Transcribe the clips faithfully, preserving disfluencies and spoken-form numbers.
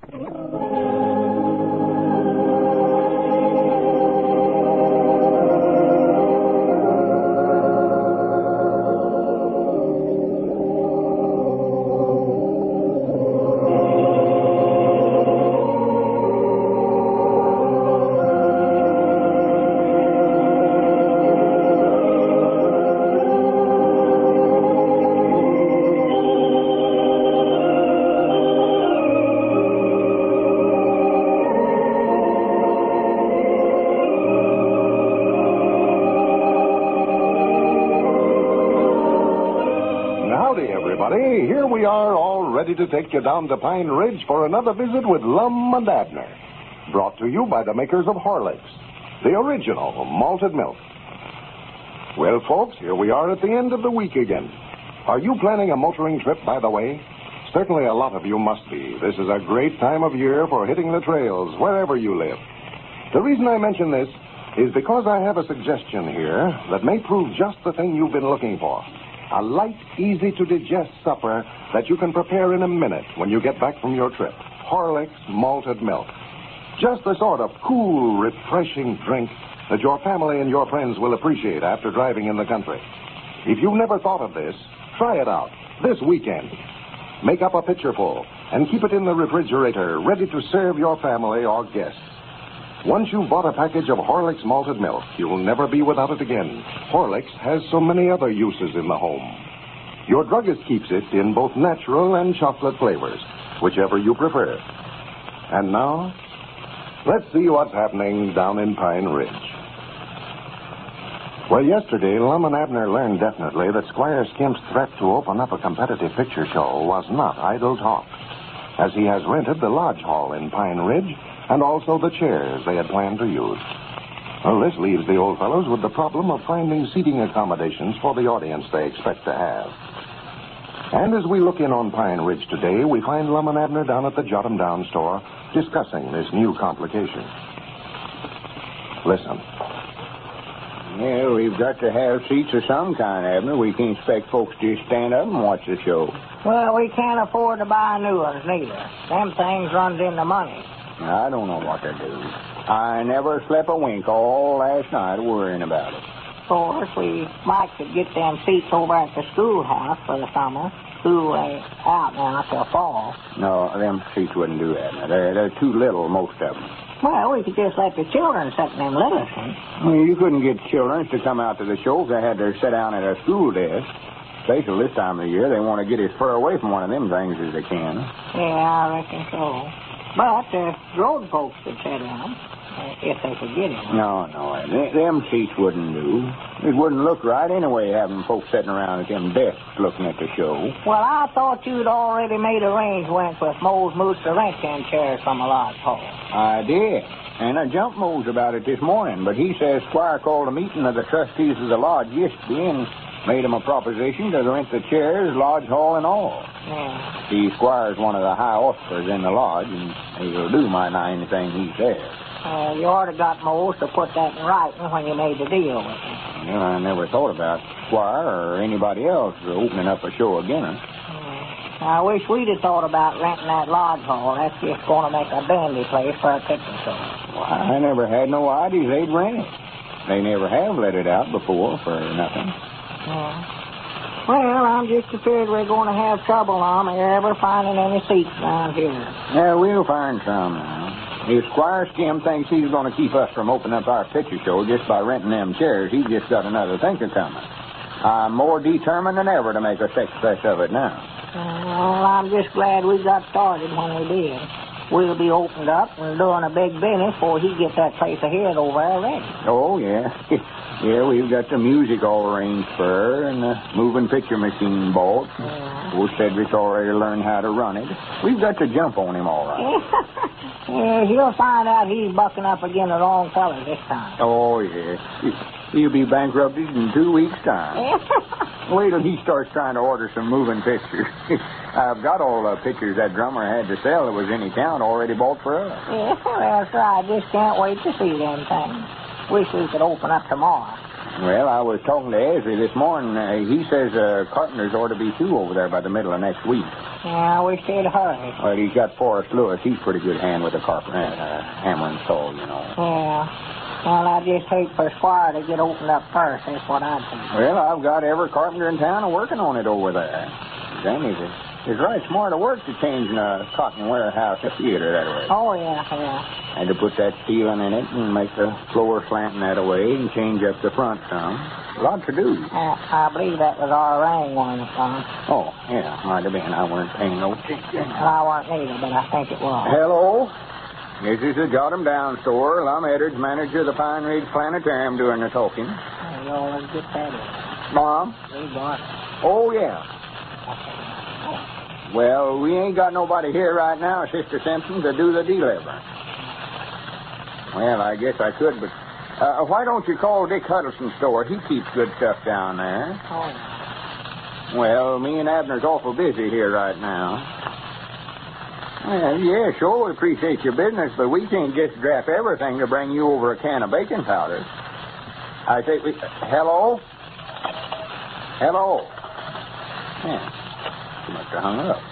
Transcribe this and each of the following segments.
Here we are, all ready to take you down to Pine Ridge for another visit with Lum and Abner. Brought to you by the makers of Horlicks, the original malted milk. Well, folks, here we are at the end of the week again. Are you planning a motoring trip, by the way? Certainly a lot of you must be. This is a great time of year for hitting the trails, wherever you live. The reason I mention this is because I have a suggestion here that may prove just the thing you've been looking for. A light, easy-to-digest supper that you can prepare in a minute when you get back from your trip. Horlicks malted milk. Just the sort of cool, refreshing drink that your family and your friends will appreciate after driving in the country. If you've never thought of this, try it out this weekend. Make up a pitcherful and keep it in the refrigerator, ready to serve your family or guests. Once you've bought a package of Horlicks malted milk, you'll never be without it again. Horlicks has so many other uses in the home. Your druggist keeps it in both natural and chocolate flavors, whichever you prefer. And now, let's see what's happening down in Pine Ridge. Well, yesterday, Lum and Abner learned definitely that Squire Skimp's threat to open up a competitive picture show was not idle talk, as he has rented the lodge hall in Pine Ridge and also the chairs they had planned to use. Well, this leaves the old fellows with the problem of finding seating accommodations for the audience they expect to have. And as we look in on Pine Ridge today, we find Lum and Abner down at the Jot 'em Down store discussing this new complication. Listen. Yeah, we've got to have seats of some kind, Abner. We can't expect folks to just stand up and watch the show. Well, we can't afford to buy new ones, neither. Them things runs into money. I don't know what to do. I never slept a wink all last night worrying about it. Of course, we might could get them seats over at the schoolhouse for the summer. School ain't out now till fall. No, them seats wouldn't do that. They're, they're too little, most of them. Well, we could just let the children sit in them little ones. Well, you couldn't get children to come out to the show if they had to sit down at a school desk. Especially this time of the year, they want to get as far away from one of them things as they can. Yeah, I reckon so. But the uh, road folks could sit in them, uh, if they could get in. No, no, th- them seats wouldn't do. It wouldn't look right anyway, having folks sitting around at them desks looking at the show. Well, I thought you'd already made arrangements with Mose Moose to rent them chairs from a lodge hall. I did. And I jumped Mose about it this morning, but he says Squire called a meeting of the trustees of the lodge yesterday and made him a proposition to rent the chairs, lodge hall, and all. Yeah. The Squire's one of the high officers in the lodge, and he'll do my nigh anything he says. Uh, you ought to got Mose to put that in writing when you made the deal with him. Well, I never thought about Squire or anybody else opening up a show again. Uh, I wish we'd have thought about renting that lodge hall. That's just going to make a dandy place for a picture show. Well, I never had no idea they'd rent it. They never have let it out before for nothing. Yeah. Well, I'm just afraid we're going to have trouble on ever finding any seats around here. Yeah, we'll find some now. If Squire Skim thinks he's going to keep us from opening up our picture show just by renting them chairs, he's just got another thinker coming. I'm more determined than ever to make a success of it now. Well, I'm just glad we got started when we did. We'll be opened up and doing a big business before he gets that place ahead over there ready. Oh, yeah. Yeah, we've got the music all arranged for her and the moving picture machine bought. Yeah. Old Cedric's already learned how to run it. We've got to jump on him all right. Yeah, he'll find out he's bucking up again the wrong fellas this time. Oh, yeah. He'll be bankrupted in two weeks' time. Wait till he starts trying to order some moving pictures. I've got all the pictures that drummer had to sell that was in his town already bought for us. Yeah, that's right. Just can't wait to see them things. Wish we could open up tomorrow. Well, I was talking to Ezra this morning. Uh, he says uh, carpenters ought to be through over there by the middle of next week. Yeah, we should hurry. Well, he's got Forrest Lewis. He's a pretty good hand with the carpenter, uh, hammer and saw, you know. Yeah. Well, I just hate for Squire to get opened up first. That's what I'd think. Well, I've got every carpenter in town working on it over there. Granny's it's right smart of work to change a cotton warehouse to theater that way. Oh, yeah, yeah. And to put that ceiling in it and make the floor slanting that way and change up the front some. A lot to do. Uh, I believe that was our ring one, son. Oh, yeah, might have been. I weren't paying no attention. Well, I wasn't either, but I think it was. Hello. This is the Jot 'em Down store. Lum Edwards, manager of the Pine Ridge Planetarium, doing the talking. Well, you always get that in. Mom? We got it. Oh, yeah. Well, we ain't got nobody here right now, Sister Simpson, to do the delivering. Well, I guess I could, but uh, why don't you call Dick Huddleston's store? He keeps good stuff down there. Oh. Well, me and Abner's awful busy here right now. Well, yeah, sure, we appreciate your business, but we can't just draft everything to bring you over a can of baking powder. I say, we, hello? Hello? Yeah. She must have hung up.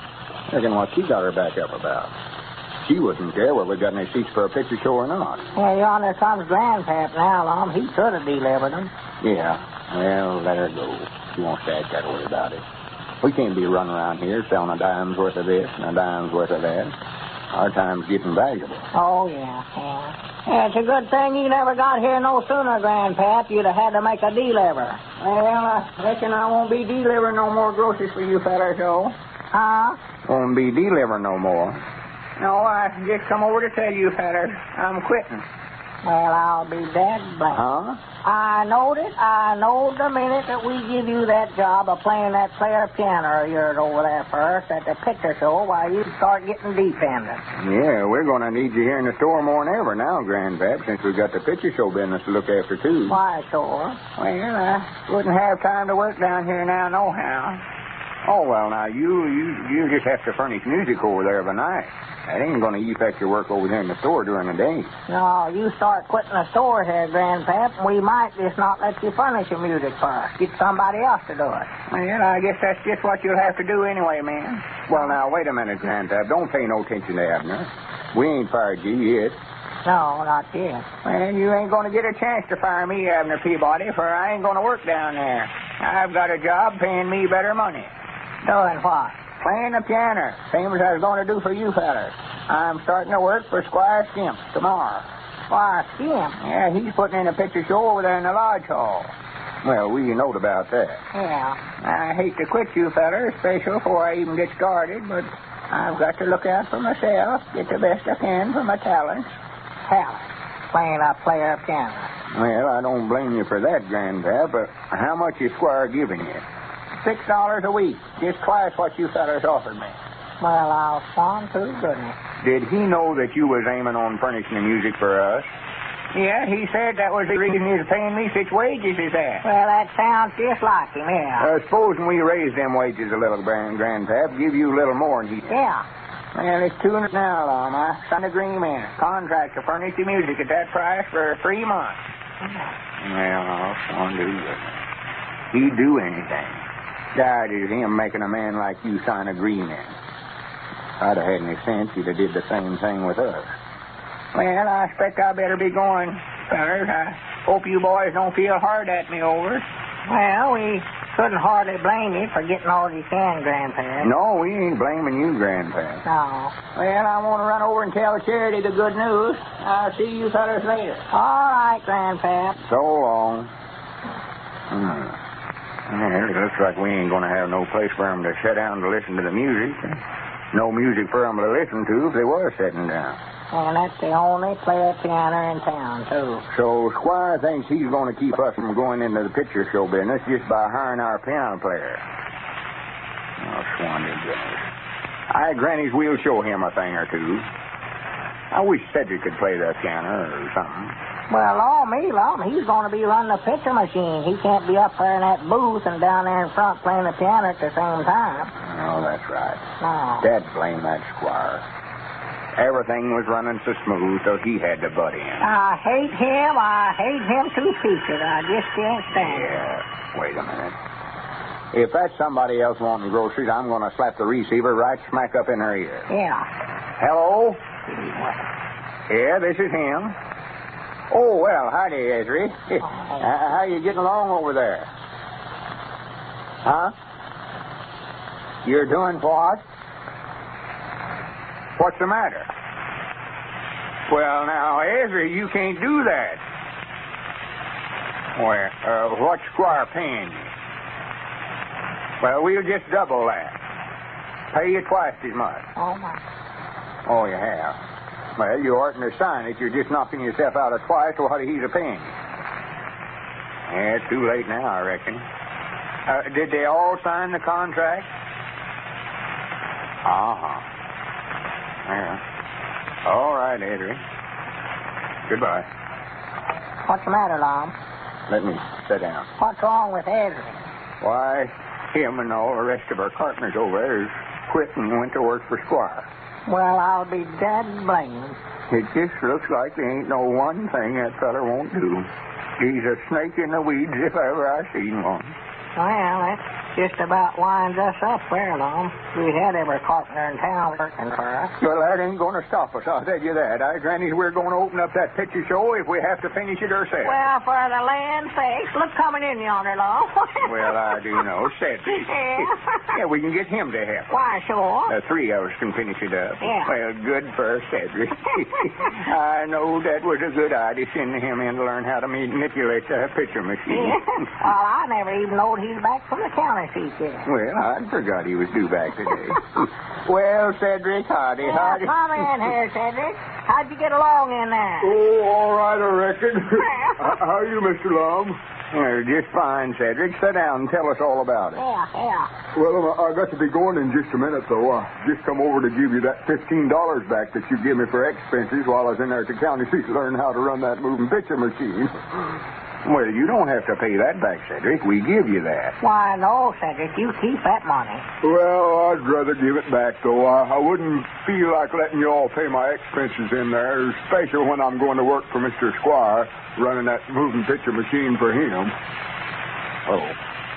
I reckon what she got her back up about. She wouldn't care whether we got any seats for a picture show or not. Well, yonder comes Grandpap now, Lum. He could have delivered them. Yeah. Well, let her go. She won't stay that way about it. We can't be running around here selling a dime's worth of this and a dime's worth of that. Our time's getting valuable. Oh, yeah, yeah. Yeah, it's a good thing you never got here no sooner, Grandpap. You'd have had to make a deliver. Well, I reckon I won't be delivering no more groceries for you fellers, though. Huh? Won't be delivering no more. No, I just come over to tell you fellers I'm quitting. Well, I'll be dead black. Huh? I knowed it. I knowed the minute that we give you that job of playing that player piano of yours over there first at the picture show, why, you'd start getting dependent. Yeah, we're going to need you here in the store more than ever now, Grandpap, since we've got the picture show business to look after, too. Why, sure. Well, I wouldn't have time to work down here now, nohow. Oh, well, now, you you you just have to furnish music over there of a night. That ain't going to affect your work over here in the store during the day. No, you start quitting the store here, Grandpap, and we might just not let you furnish your music for us. Get somebody else to do it. Well, I guess that's just what you'll have to do anyway, man. Well, now, wait a minute, Grandpap. Don't pay no attention to Abner. We ain't fired you yet. No, not yet. Well, you ain't going to get a chance to fire me, Abner Peabody, for I ain't going to work down there. I've got a job paying me better money. Doing what? Playing the piano, same as I was going to do for you fellas. I'm starting to work for Squire Skimp tomorrow. Squire Skimp? Yeah, he's putting in a picture show over there in the lodge hall. Well, we know about that. Yeah. I hate to quit you fellas, especially before I even get started, but I've got to look out for myself, get the best I can for my talents. Talent? Playing a player piano. Well, I don't blame you for that, Grandpap, but how much is Squire giving you? Six dollars a week. Just twice what you fellas offered me. Well, I'll swan to goodness. Did he know that you was aiming on furnishing the music for us? Yeah, he said that was the reason he was paying me such wages as that. Well, that sounds just like him, yeah. Uh, supposing we raise them wages a little, Grand Grandpap, give you a little more than he did. Yeah. Well, it's two hundred now, Lum. I signed an agreement. Contract to furnish the music at that price for three months. Well, I'll swan to goodness. He'd do anything. God, is him making a man like you sign agreement. If I'd have had any sense, he'd have did the same thing with us. Well, I expect I better be going, fellas. I hope you boys don't feel hard at me over it. Well, we couldn't hardly blame you for getting all you can, Grandpa. No, we ain't blaming you, Grandpa. No. Well, I want to run over and tell Charity the good news. I'll see you fellas later. All right, Grandpa. So long. Hmm. Well, it looks like we ain't going to have no place for them to sit down to listen to the music. No music for them to listen to if they was sitting down. And that's the only player piano in town, too. So Squire thinks he's going to keep us from going into the picture show business just by hiring our piano player. Oh, swan to goodness. I grannies we'll show him a thing or two. I wish Cedric could play the piano or something. Well, all me, Lum, he's going to be running the picture machine. He can't be up there in that booth and down there in front playing the piano at the same time. Oh, that's right. No. Dad blame that Squire. Everything was running so smooth, so he had to butt in. I hate him. I hate him to pieces. I just can't stand it. Yeah, wait a minute. If that's somebody else wanting groceries, I'm going to slap the receiver right smack up in her ear. Yeah. Hello? Yeah, this is him. Oh, well, howdy, Ezra. Oh. How you getting along over there? Huh? You're doing what? What's the matter? Well, now, Ezra, you can't do that. Well, uh, what's Squire paying you? Well, we'll just double that. Pay you twice as much. Oh, my. Oh, you have? Well, you oughtn't to sign it. You're just knocking yourself out of twice to what he's a paying you. Yeah, it's too late now, I reckon. Uh, did they all sign the contract? Uh-huh. Yeah. All right, Adrian. Goodbye. What's the matter, Lom? Let me sit down. What's wrong with Ezra? Why, him and all the rest of our partners over there has quit and went to work for Squire. Well, I'll be dead blamed. It just looks like there ain't no one thing that feller won't do. He's a snake in the weeds if ever I seen one. Well, that just about winds us up there, Lom. We had every carpenter in town working for us. Well, that ain't going to stop us, I'll tell you that. I granny we're going to open up that picture show if we have to finish it ourselves. Well, for the land's sakes, look coming in yonder, Lom. Well, I do know. Cedric. Yeah. Yeah, we can get him to help. Why, sure. The three of us can finish it up. Yeah. Well, good for Cedric. I know that was a good idea, sending him in to learn how to manipulate the picture machine. Yeah. Well, I never even knowed he's back from the county seat yet. Well, I forgot he was due back today. Well, Cedric, howdy, Yeah, howdy. come in here, Cedric. How'd you get along in there? Oh, all right, I reckon. How are you, Mister Lum? Well, just fine, Cedric. Sit down and tell us all about it. Yeah, yeah. Well, I got to be going in just a minute, though. I just come over to give you that fifteen dollars back that you gave me for expenses while I was in there at the county seat to learn how to run that moving picture machine. Well, you don't have to pay that back, Cedric. We give you that. Why, no, Cedric. You keep that money. Well, I'd rather give it back, though. I, I wouldn't feel like letting you all pay my expenses in there, especially when I'm going to work for Mister Squire, running that moving picture machine for him. Oh.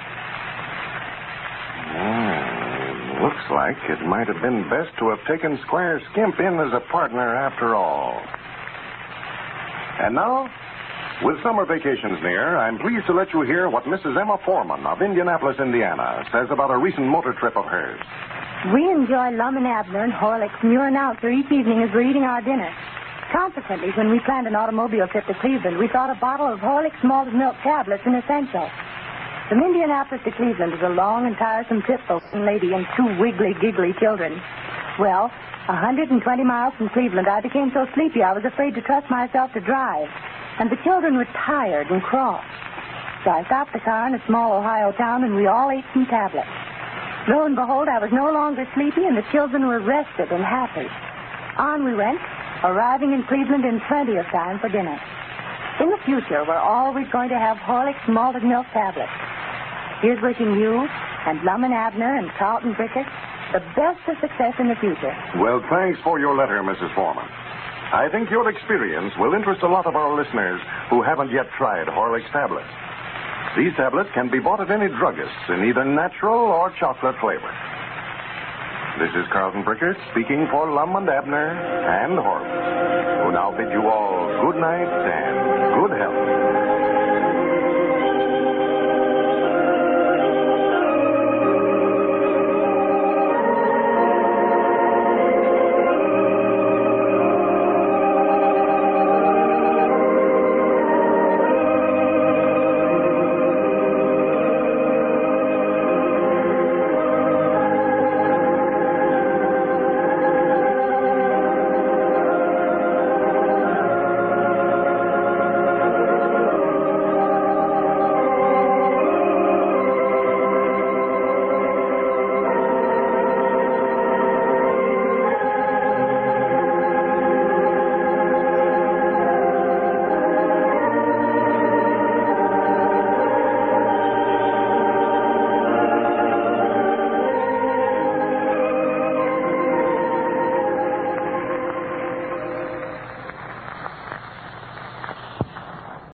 Hmm, looks like it might have been best to have taken Squire Skimp in as a partner after all. And now, with summer vacations near, I'm pleased to let you hear what Missus Emma Foreman of Indianapolis, Indiana, says about a recent motor trip of hers. We enjoy Lum and Abner and Horlicks near and out each evening as we're eating our dinner. Consequently, when we planned an automobile trip to Cleveland, we thought a bottle of Horlicks malted milk tablets an essential. From Indianapolis to Cleveland is a long and tiresome trip for one lady and two wiggly, giggly children. Well, one hundred twenty miles from Cleveland, I became so sleepy I was afraid to trust myself to drive. And the children were tired and cross. So I stopped the car in a small Ohio town, and we all ate some tablets. Lo and behold, I was no longer sleepy, and the children were rested and happy. On we went, arriving in Cleveland in plenty of time for dinner. In the future, we're always going to have Horlicks malted milk tablets. Here's wishing you and Lum and Abner and Carlton Brickett the best of success in the future. Well, thanks for your letter, Missus Foreman. I think your experience will interest a lot of our listeners who haven't yet tried Horlicks tablets. These tablets can be bought at any druggist in either natural or chocolate flavor. This is Carlton Brickert speaking for Lum and Abner and Horlicks, who now bid you all good night and good health.